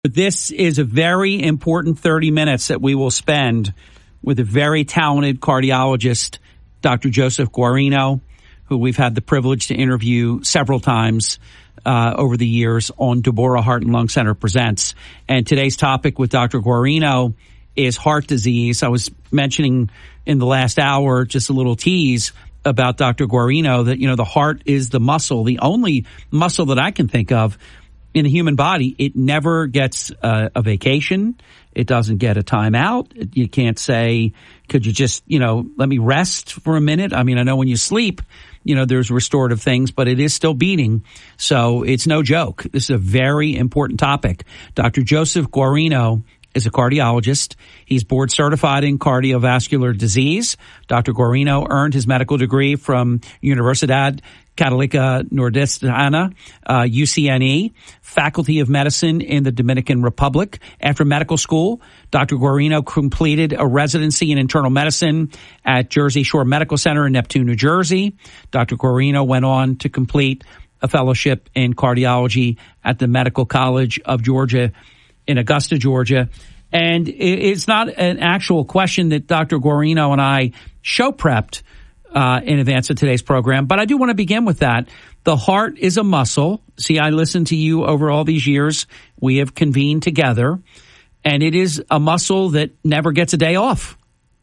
This is a very important 30 minutes that we will spend with a very talented cardiologist, Dr. Joseph Guarino, who we've had the privilege to interview several times over the years on Deborah Heart and Lung Center Presents. And today's topic with Dr. Guarino is heart disease. I was mentioning in the last hour, just a little tease about Dr. Guarino, that, the heart is the muscle, the only muscle that I can think of in the human body. It never gets a vacation. It doesn't get a timeout. You can't say, could you just, let me rest for a minute? I mean, I know when you sleep, there's restorative things, but it is still beating. So it's no joke. This is a very important topic. Dr. Joseph Guarino is a cardiologist. He's board certified in cardiovascular disease. Dr. Guarino earned his medical degree from Universidad Católica Nordestana, UCNE, Faculty of Medicine in the Dominican Republic. After medical school, Dr. Guarino completed a residency in internal medicine at Jersey Shore Medical Center in Neptune, New Jersey. Dr. Guarino went on to complete a fellowship in cardiology at the Medical College of Georgia in Augusta, Georgia. And it's not an actual question that Dr. Guarino and I show prepped in advance of today's program, but I do want to begin with that. The heart is a muscle. See, I listened to you over all these years. We have convened together, and it is a muscle that never gets a day off.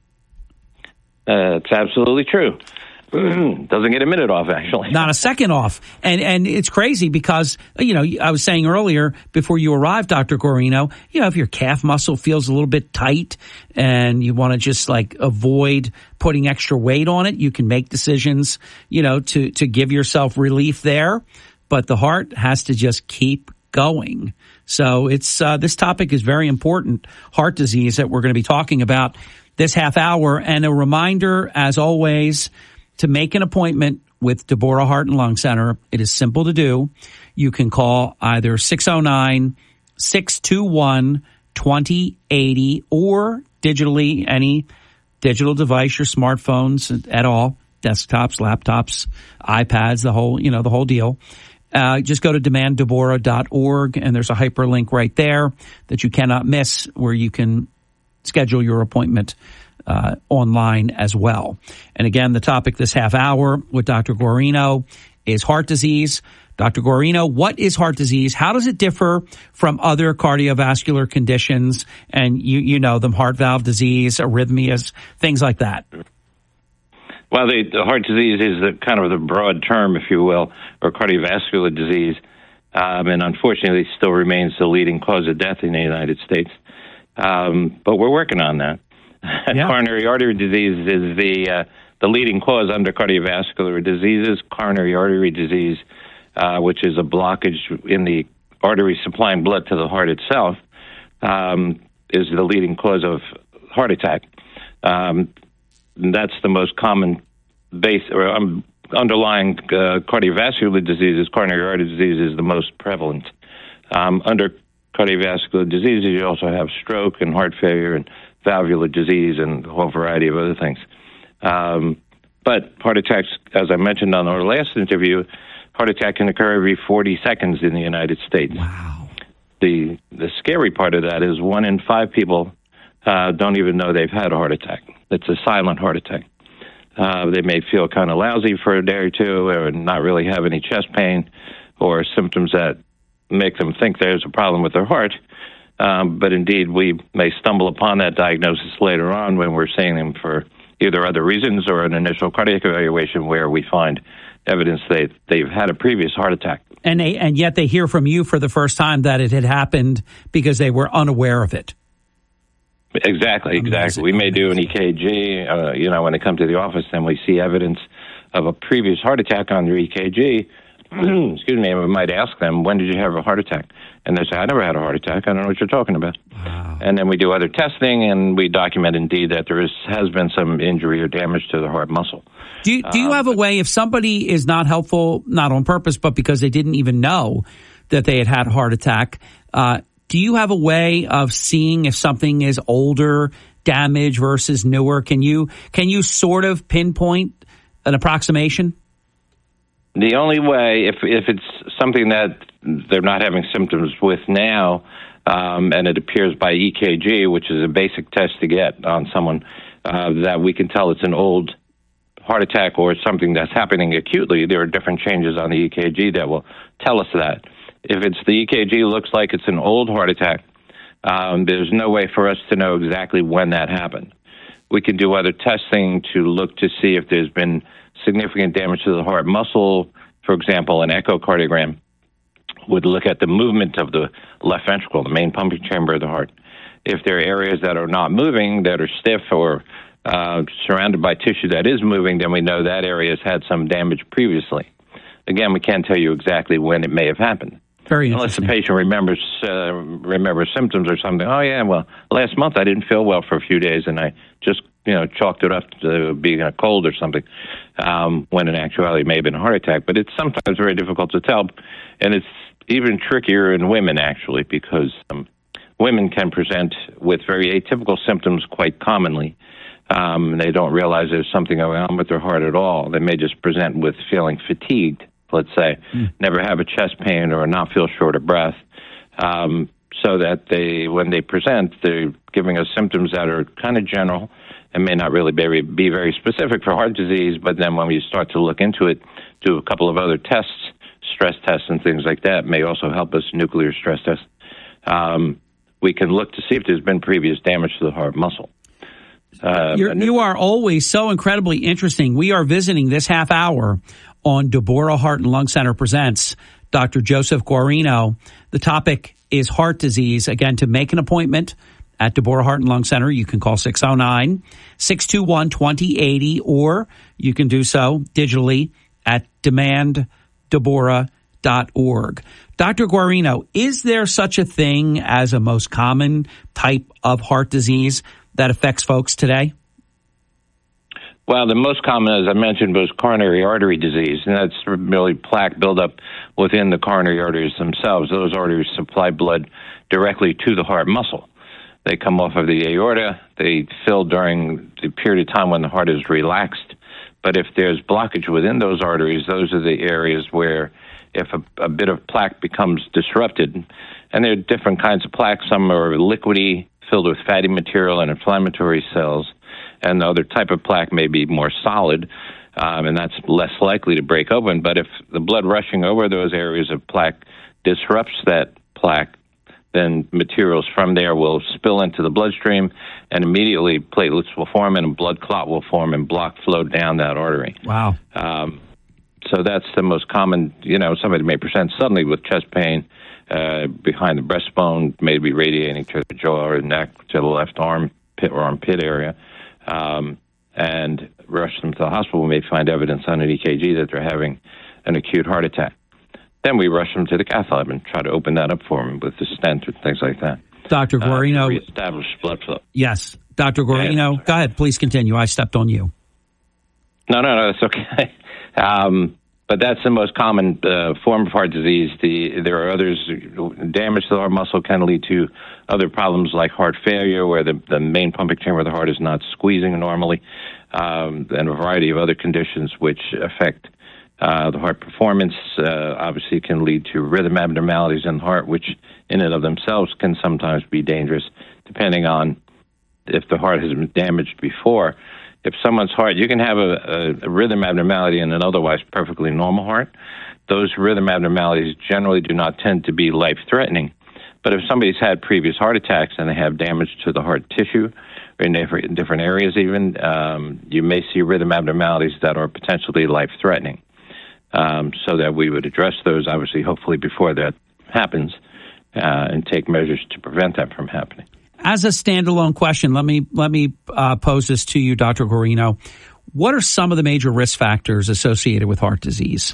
It's absolutely true. Doesn't get a minute off, actually. Not a second off. And it's crazy because, I was saying earlier before you arrived, Dr. Guarino, if your calf muscle feels a little bit tight and you want to just avoid putting extra weight on it, you can make decisions, to give yourself relief there. But the heart has to just keep going. So it's this topic is very important, heart disease, that we're going to be talking about this half hour. And a reminder, as always, to make an appointment with Deborah Heart and Lung Center. It is simple to do. You can call either 609-621-2080 or digitally, any digital device, your smartphones at all, desktops, laptops, iPads, the whole deal. Just go to demanddeborah.org, and there's a hyperlink right there that you cannot miss where you can schedule your appointment online as well. And again, the topic this half hour with Dr. Guarino is heart disease. Dr. Guarino, what is heart disease? How does it differ from other cardiovascular conditions? And you know them, heart valve disease, arrhythmias, things like that. Well, the heart disease is kind of the broad term, if you will, or cardiovascular disease. And unfortunately, it still remains the leading cause of death in the United States. But we're working on that. Yeah. Coronary artery disease is the leading cause under cardiovascular diseases. Coronary artery disease, which is a blockage in the artery supplying blood to the heart itself, is the leading cause of heart attack. That's the most common base or underlying cardiovascular diseases. Coronary artery disease is the most prevalent. Under cardiovascular diseases, you also have stroke and heart failure and valvular disease and a whole variety of other things. But heart attacks, as I mentioned on our last interview, heart attack can occur every 40 seconds in the United States. Wow. The scary part of that is 1 in 5 people don't even know they've had a heart attack. It's a silent heart attack. They may feel kind of lousy for a day or two or not really have any chest pain or symptoms that make them think there's a problem with their heart. But indeed, we may stumble upon that diagnosis later on when we're seeing them for either other reasons or an initial cardiac evaluation where we find evidence they've had a previous heart attack. And yet they hear from you for the first time that it had happened because they were unaware of it. Exactly. We may do an EKG, when they come to the office and we see evidence of a previous heart attack on their EKG. Excuse me, and we might ask them, when did you have a heart attack? And they say, I never had a heart attack. I don't know what you're talking about. Wow. And then we do other testing, and we document indeed that there has been some injury or damage to the heart muscle. Do you have a way, if somebody is not helpful, not on purpose, but because they didn't even know that they had a heart attack, do you have a way of seeing if something is older, damage versus newer? Can you sort of pinpoint an approximation? The only way, if it's something that they're not having symptoms with now, and it appears by EKG, which is a basic test to get on someone, that we can tell it's an old heart attack or something that's happening acutely. There are different changes on the EKG that will tell us that. If it's the EKG looks like it's an old heart attack, there's no way for us to know exactly when that happened. We can do other testing to look to see if there's been significant damage to the heart muscle. For example, an echocardiogram would look at the movement of the left ventricle, the main pumping chamber of the heart. If there are areas that are not moving, that are stiff or surrounded by tissue that is moving, then we know that area has had some damage previously. Again, we can't tell you exactly when it may have happened. Very Unless the interesting. patient remembers symptoms or something. Oh, yeah, well, last month I didn't feel well for a few days, and I just chalked it up to being a cold or something, when in actuality it may have been a heart attack. But it's sometimes very difficult to tell, and it's even trickier in women, actually, because women can present with very atypical symptoms quite commonly. They don't realize there's something going on with their heart at all. They may just present with feeling fatigued, let's say, never have a chest pain or not feel short of breath, so that when they present, they're giving us symptoms that are kind of general and may not really be very specific for heart disease, but then when we start to look into it, do a couple of other tests, stress tests and things like that, may also help us, nuclear stress tests. We can look to see if there's been previous damage to the heart muscle. You are always so incredibly interesting. We are visiting this half hour on Deborah Heart and Lung Center Presents Dr. Joseph Guarino. The topic is heart disease. Again, to make an appointment at Deborah Heart and Lung Center, you can call 609-621-2080, or you can do so digitally at demanddeborah.org. Dr. Guarino, is there such a thing as a most common type of heart disease that affects folks today? Well, the most common, as I mentioned, was coronary artery disease, and that's really plaque buildup within the coronary arteries themselves. Those arteries supply blood directly to the heart muscle. They come off of the aorta. They fill during the period of time when the heart is relaxed. But if there's blockage within those arteries, those are the areas where if a bit of plaque becomes disrupted, and there are different kinds of plaque. Some are liquidy, filled with fatty material and inflammatory cells, and the other type of plaque may be more solid, and that's less likely to break open. But if the blood rushing over those areas of plaque disrupts that plaque, then materials from there will spill into the bloodstream, and immediately platelets will form and a blood clot will form and block flow down that artery. Wow. So that's the most common. Somebody may present suddenly with chest pain behind the breastbone, maybe radiating to the jaw or neck, to the left armpit or armpit area, and rush them to the hospital. We may find evidence on an EKG that they're having an acute heart attack. Then we rush them to the cath lab and try to open that up for them with the stent and things like that. Dr. Guarino. Reestablish blood flow. Yes. Dr. Guarino, go ahead. Please continue. I stepped on you. No, that's okay. But that's the most common form of heart disease. There are others. Damage to the heart muscle can lead to other problems like heart failure, where the main pumping chamber of the heart is not squeezing normally, and a variety of other conditions which affect the heart performance. Obviously can lead to rhythm abnormalities in the heart, which in and of themselves can sometimes be dangerous, depending on if the heart has been damaged before. If someone's heart, you can have a rhythm abnormality in an otherwise perfectly normal heart. Those rhythm abnormalities generally do not tend to be life-threatening. But if somebody's had previous heart attacks and they have damage to the heart tissue, or in different areas even, you may see rhythm abnormalities that are potentially life-threatening. So that we would address those, obviously, hopefully before that happens, and take measures to prevent that from happening. As a standalone question, let me pose this to you, Dr. Guarino. What are some of the major risk factors associated with heart disease?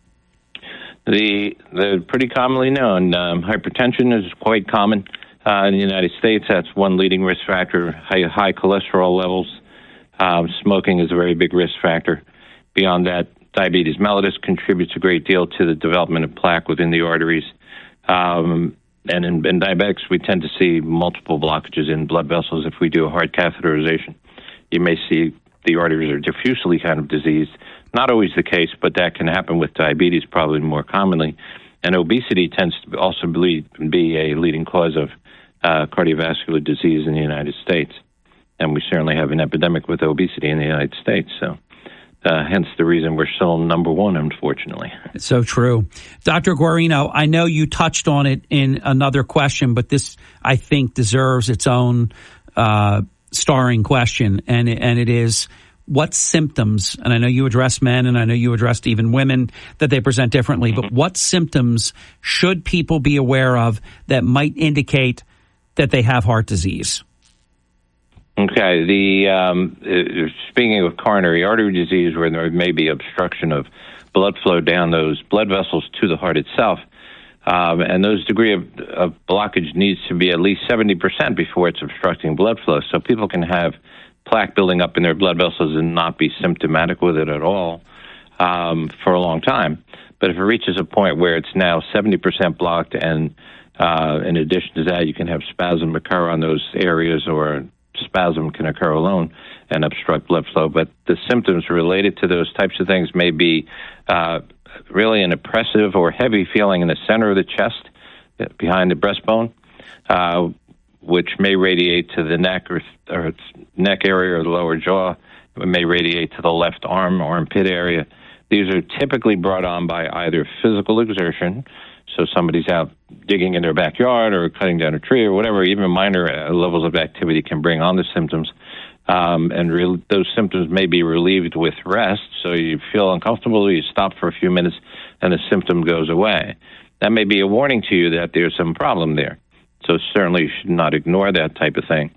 They're pretty commonly known. Hypertension is quite common in the United States. That's one leading risk factor. High cholesterol levels. Smoking is a very big risk factor. Beyond that, diabetes mellitus contributes a great deal to the development of plaque within the arteries. And in diabetics, we tend to see multiple blockages in blood vessels. If we do a heart catheterization, you may see the arteries are diffusely kind of diseased. Not always the case, but that can happen with diabetes probably more commonly. And obesity tends to also be a leading cause of cardiovascular disease in the United States. And we certainly have an epidemic with obesity in the United States. So hence the reason we're still number one, unfortunately. It's so true. Dr. Guarino, I know you touched on it in another question, but this, I think, deserves its own starring question. And it is, what symptoms, and I know you address men and I know you addressed even women, that they present differently, but what symptoms should people be aware of that might indicate that they have heart disease? Okay. Speaking of coronary artery disease, where there may be obstruction of blood flow down those blood vessels to the heart itself, and those degree of blockage needs to be at least 70% before it's obstructing blood flow. So people can have plaque building up in their blood vessels and not be symptomatic with it at all for a long time. But if it reaches a point where it's now 70% blocked, and in addition to that, you can have spasm occur on those areas, or spasm can occur alone and obstruct blood flow. But the symptoms related to those types of things may be really an oppressive or heavy feeling in the center of the chest, behind the breastbone, which may radiate to the neck or neck area or the lower jaw. It may radiate to the left arm, armpit area. These are typically brought on by either physical exertion, so somebody's out digging in their backyard or cutting down a tree or whatever. Even minor levels of activity can bring on the symptoms. Those symptoms may be relieved with rest, so you feel uncomfortable, you stop for a few minutes, and the symptom goes away. That may be a warning to you that there's some problem there. So certainly you should not ignore that type of thing.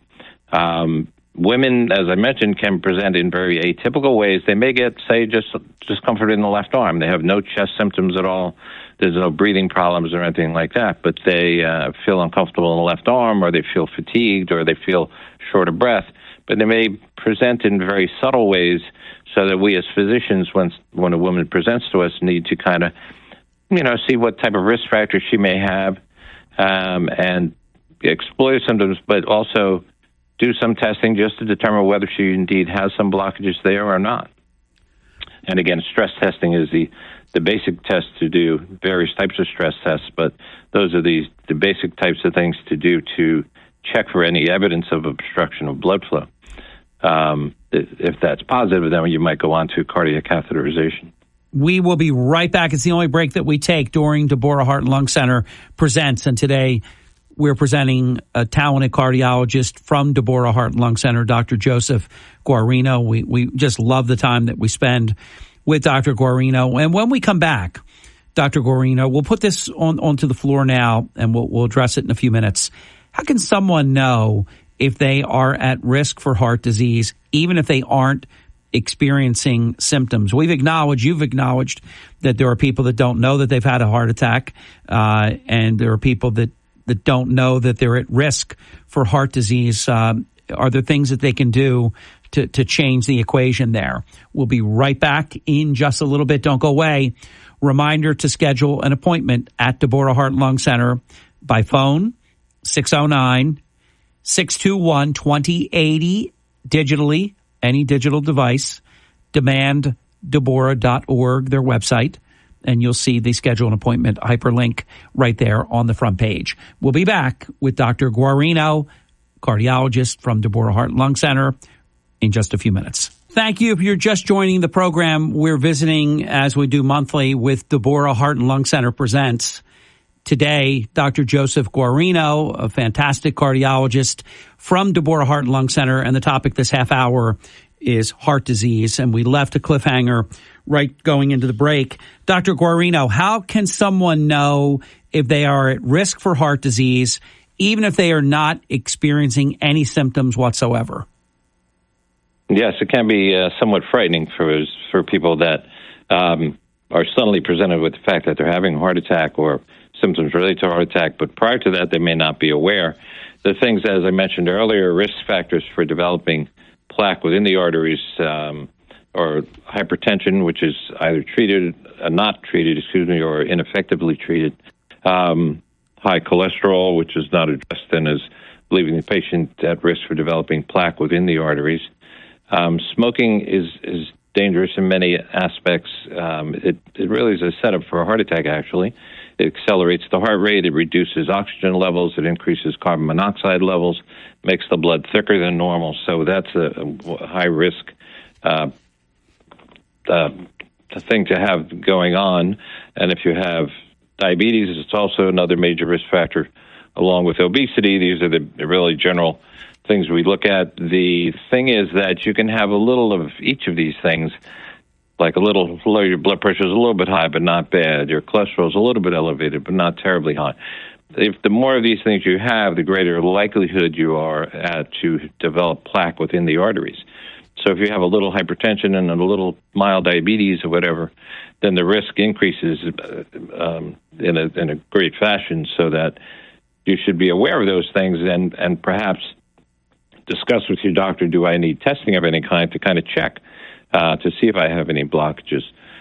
Women, as I mentioned, can present in very atypical ways. They may get, say, just discomfort in the left arm. They have no chest symptoms at all. There's no breathing problems or anything like that, but they feel uncomfortable in the left arm, or they feel fatigued, or they feel short of breath. But they may present in very subtle ways, so that we as physicians, when a woman presents to us, need to kind of, see what type of risk factors she may have, and explore symptoms, but also do some testing just to determine whether she indeed has some blockages there or not. And again, stress testing is the basic test to do, various types of stress tests, but those are the basic types of things to do to check for any evidence of obstruction of blood flow. If that's positive, then you might go on to cardiac catheterization. We will be right back. It's the only break that we take during Deborah Heart and Lung Center Presents. And today we're presenting a talented cardiologist from Deborah Heart and Lung Center, Dr. Joseph Guarino. We just love the time that we spend with Dr. Guarino. And when we come back, Dr. Guarino, we'll put this onto the floor now, and we'll address it in a few minutes. How can someone know if they are at risk for heart disease, even if they aren't experiencing symptoms? You've acknowledged that there are people that don't know that they've had a heart attack, and there are people that don't know that they're at risk for heart disease. Are there things that they can do to change the equation there? We'll be right back in just a little bit. Don't go away. Reminder to schedule an appointment at Deborah Heart and Lung Center by phone, 609-621-2080, digitally, any digital device, demanddeborah.org, their website, and you'll see the schedule an appointment hyperlink right there on the front page. We'll be back with Dr. Guarino, cardiologist from Deborah Heart and Lung Center, in just a few minutes. Thank you. If you're just joining the program, we're visiting, as we do monthly, with Deborah Heart and Lung Center Presents. Today, Dr. Joseph Guarino, a fantastic cardiologist from Deborah Heart and Lung Center, and the topic this half hour is heart disease. And we left a cliffhanger right going into the break. Dr. Guarino, how can someone know if they are at risk for heart disease, even if they are not experiencing any symptoms whatsoever? Yes, it can be somewhat frightening for people that are suddenly presented with the fact that they're having a heart attack or symptoms related to a heart attack, but prior to that, they may not be aware. The things, as I mentioned earlier, risk factors for developing plaque within the arteries, or hypertension, which is either not treated, or ineffectively treated. High cholesterol, which is not addressed and is leaving the patient at risk for developing plaque within the arteries. Smoking is dangerous in many aspects. It really is a setup for a heart attack, actually. It accelerates the heart rate. It reduces oxygen levels. It increases carbon monoxide levels, makes the blood thicker than normal. So that's a high risk thing to have going on. And if you have diabetes, it's also another major risk factor, along with obesity. These are the really general things we look at. The thing is that you can have a little of each of these things, like a little low, your blood pressure is a little bit high, but not bad. Your cholesterol is a little bit elevated, but not terribly high. If the more of these things you have, the greater likelihood you are to develop plaque within the arteries. So if you have a little hypertension and a little mild diabetes or whatever, then the risk increases in a great fashion, so that you should be aware of those things and perhaps discuss with your doctor, do I need testing of any kind to kind of check to see if I have any blockages.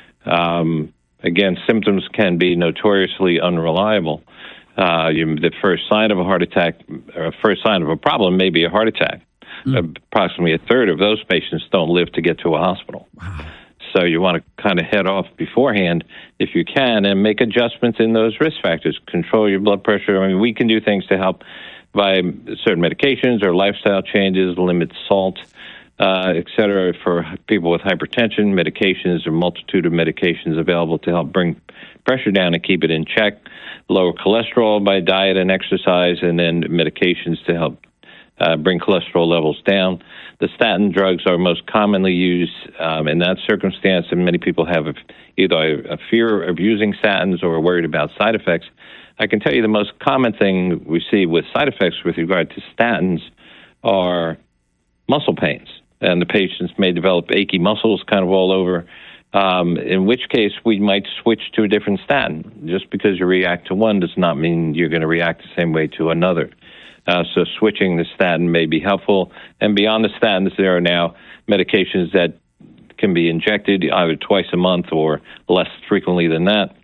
Again, symptoms can be notoriously unreliable. The first sign of a heart attack, or first sign of a problem, may be a heart attack. Approximately a third of those patients don't live to get to a hospital. Wow. So you want to kind of head off beforehand if you can and make adjustments in those risk factors. Control your blood pressure. I mean, we can do things to help by certain medications or lifestyle changes, limit salt, et cetera. For people with hypertension, medications, or multitude of medications available to help bring pressure down and keep it in check. Lower cholesterol by diet and exercise, and then medications to help bring cholesterol levels down. The statin drugs are most commonly used in that circumstance, and many people have either a fear of using statins or are worried about side effects. I can tell you the most common thing we see with side effects with regard to statins are muscle pains, and the patients may develop achy muscles kind of all over, in which case we might switch to a different statin. Just because you react to one does not mean you're going to react the same way to another. So switching the statin may be helpful. And beyond the statins, there are now medications that can be injected either twice a month or less frequently than that,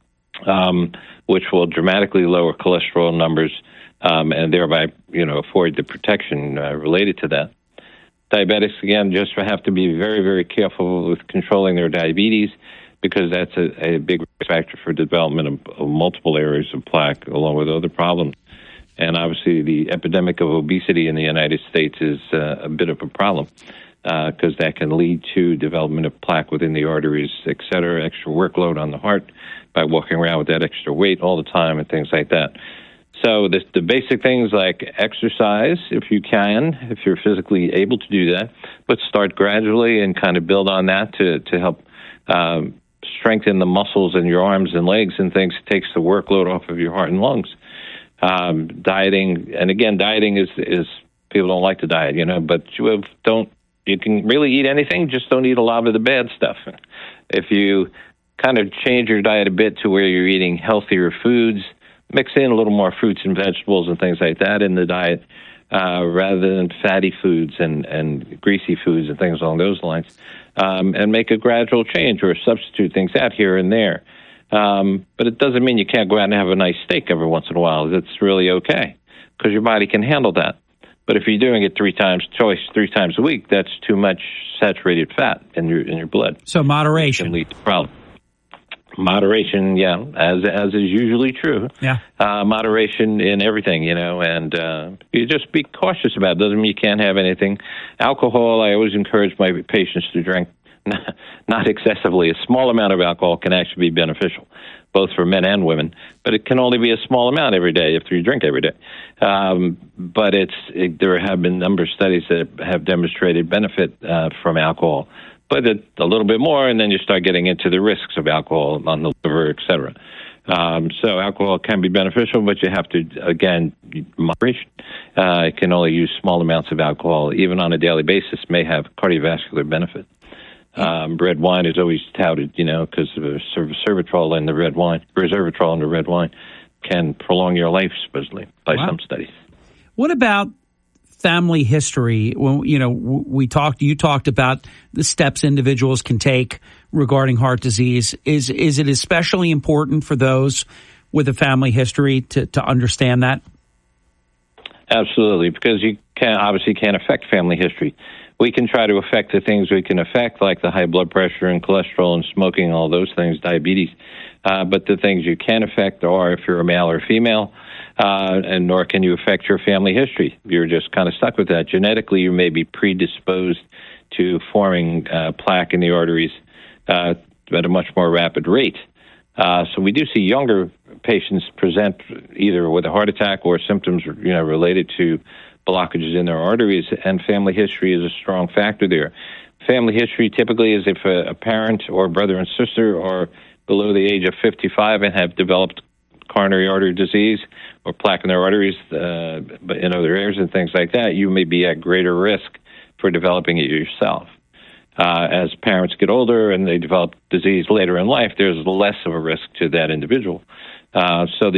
which will dramatically lower cholesterol numbers and thereby, afford the protection related to that. Diabetics, again, just have to be very, very careful with controlling their diabetes, because that's a big risk factor for development of multiple areas of plaque, along with other problems. And obviously, the epidemic of obesity in the United States is a bit of a problem, because that can lead to development of plaque within the arteries, et cetera, extra workload on the heart by walking around with that extra weight all the time and things like that. So the basic things like exercise, if you can, if you're physically able to do that, but start gradually and kind of build on that to help strengthen the muscles in your arms and legs and things. It takes the workload off of your heart and lungs. Dieting, and again, dieting is people don't like to diet, but you can really eat anything, just don't eat a lot of the bad stuff. If you kind of change your diet a bit to where you're eating healthier foods, mix in a little more fruits and vegetables and things like that in the diet, rather than fatty foods and greasy foods and things along those lines, and make a gradual change or substitute things out here and there. But it doesn't mean you can't go out and have a nice steak every once in a while. That's really okay, because your body can handle that. But if you're doing it three times a week, that's too much saturated fat in your blood. So moderation can lead to problems. Moderation, yeah, as is usually true. Yeah. Moderation in everything, and you just be cautious about it. Doesn't mean you can't have anything. Alcohol, I always encourage my patients to drink not excessively. A small amount of alcohol can actually be beneficial, both for men and women, but it can only be a small amount every day if you drink every day. But there have been a number of studies that have demonstrated benefit from alcohol, but a little bit more, and then you start getting into the risks of alcohol on the liver, et cetera. So alcohol can be beneficial, but you have to, again, moderation. You can only use small amounts of alcohol, even on a daily basis, may have cardiovascular benefit. Red wine is always touted, because of resveratrol in the red wine can prolong your life, supposedly, by some studies. What about family history? Well, you talked about the steps individuals can take regarding heart disease. Is it especially important for those with a family history to understand that? Absolutely, because you obviously can't affect family history. we can try to affect the things we can affect, like the high blood pressure and cholesterol and smoking, all those things, diabetes. But the things you can affect are if you're a male or female, and nor can you affect your family history. You're just kind of stuck with that. Genetically, you may be predisposed to forming plaque in the arteries at a much more rapid rate. So we do see younger patients present either with a heart attack or symptoms, related to blockages in their arteries, and family history is a strong factor there. Family history typically is if a parent or brother and sister are below the age of 55 and have developed coronary artery disease or plaque in their arteries, but in other areas and things like that, you may be at greater risk for developing it yourself. As parents get older and they develop disease later in life, there's less of a risk to that individual. So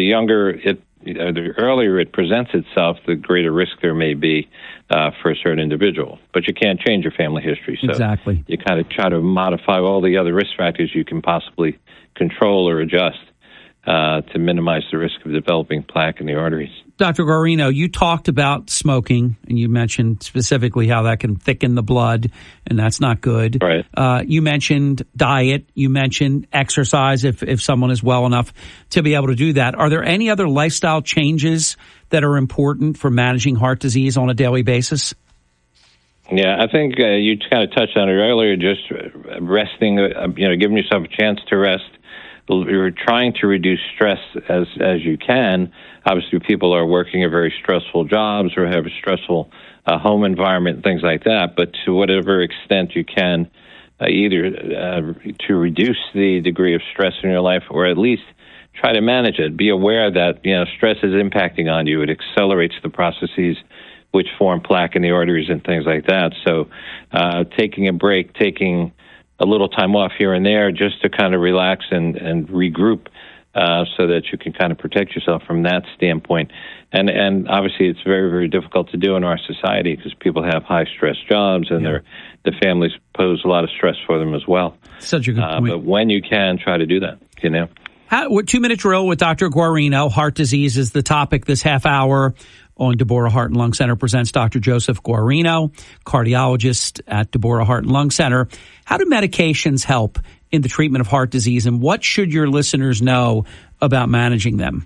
the earlier it presents itself, the greater risk there may be for a certain individual. But you can't change your family history. So exactly. You kind of try to modify all the other risk factors you can possibly control or adjust to minimize the risk of developing plaque in the arteries. Dr. Guarino, you talked about smoking, and you mentioned specifically how that can thicken the blood, and that's not good. Right. You mentioned diet. You mentioned exercise if someone is well enough to be able to do that. Are there any other lifestyle changes that are important for managing heart disease on a daily basis? Yeah, I think you kind of touched on it earlier, just resting, giving yourself a chance to rest. You're trying to reduce stress as you can. Obviously, people are working at very stressful jobs or have a stressful home environment, things like that. But to whatever extent you can, either to reduce the degree of stress in your life or at least try to manage it. Be aware that stress is impacting on you. It accelerates the processes which form plaque in the arteries and things like that. So taking a break, taking a little time off here and there just to kind of relax and regroup so that you can kind of protect yourself from that standpoint. And obviously it's very, very difficult to do in our society because people have high-stress jobs and the families pose a lot of stress for them as well. Such a good point. But when you can, try to do that, 2-minute drill with Dr. Guarino. Heart disease is the topic this half hour on Deborah Heart and Lung Center presents Dr. Joseph Guarino, cardiologist at Deborah Heart and Lung Center. How do medications help in the treatment of heart disease, and what should your listeners know about managing them?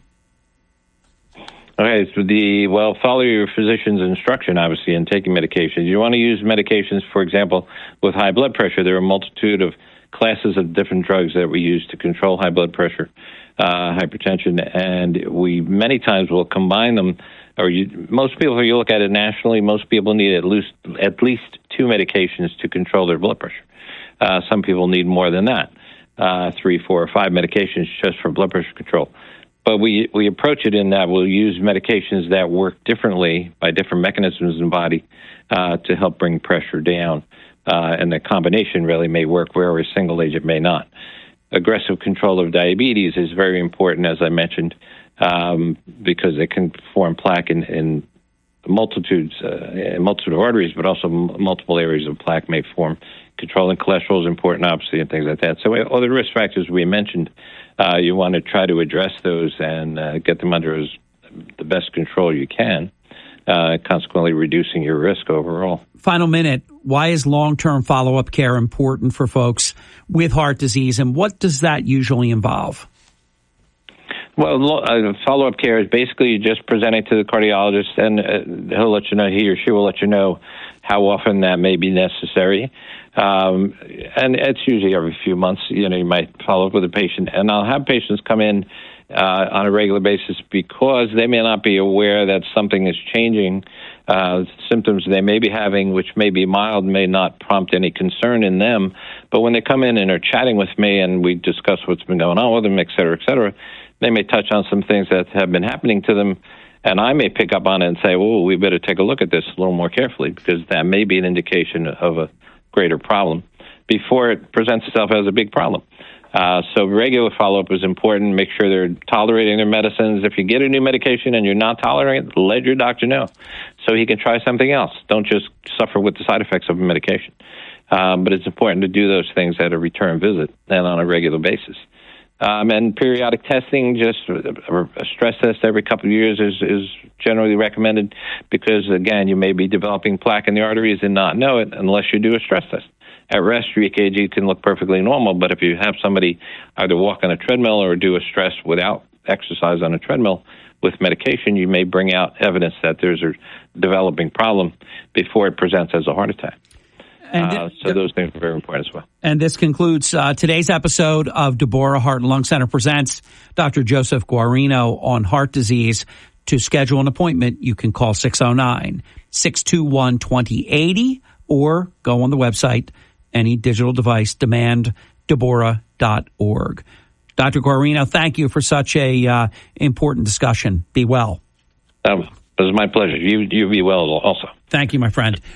Okay, so follow your physician's instruction, obviously, in taking medications. You want to use medications, for example, with high blood pressure. There are a multitude of classes of different drugs that we use to control high blood pressure, hypertension, and we many times will combine them. Most people, if you look at it nationally, most people need at least 2 medications to control their blood pressure. Some people need more than that, 3, 4, or 5 medications just for blood pressure control. But we approach it in that we'll use medications that work differently by different mechanisms in the body to help bring pressure down. And the combination really may work where a single agent may not. Aggressive control of diabetes is very important, as I mentioned, because it can form plaque in multitude of arteries, but also multiple areas of plaque may form. Controlling cholesterol is important, obviously, and things like that. So all the risk factors we mentioned, you want to try to address those and get them under the best control you can, consequently reducing your risk overall. Final minute, why is long-term follow-up care important for folks with heart disease, and what does that usually involve? Well, follow-up care is basically just presenting to the cardiologist, and he'll let you know, he or she will let you know how often that may be necessary. And it's usually every few months. You might follow up with a patient, and I'll have patients come in on a regular basis because they may not be aware that something is changing. Symptoms they may be having, which may be mild, may not prompt any concern in them. But when they come in and are chatting with me and we discuss what's been going on with them, et cetera, they may touch on some things that have been happening to them, and I may pick up on it and say, well, we better take a look at this a little more carefully because that may be an indication of a greater problem before it presents itself as a big problem. So regular follow-up is important. Make sure they're tolerating their medicines. If you get a new medication and you're not tolerating it, let your doctor know so he can try something else. Don't just suffer with the side effects of a medication. But it's important to do those things at a return visit and on a regular basis. And periodic testing, just a stress test every couple of years is generally recommended because, again, you may be developing plaque in the arteries and not know it unless you do a stress test. At rest, your EKG can look perfectly normal, but if you have somebody either walk on a treadmill or do a stress without exercise on a treadmill with medication, you may bring out evidence that there's a developing problem before it presents as a heart attack. So those things are very important as well. And this concludes today's episode of Deborah Heart and Lung Center presents Dr. Joseph Guarino on heart disease. To schedule an appointment, you can call 609-621-2080 or go on the website, any digital device, demanddeborah.org. Dr. Guarino, thank you for such a important discussion. Be well. It was my pleasure. You be well also. Thank you, my friend.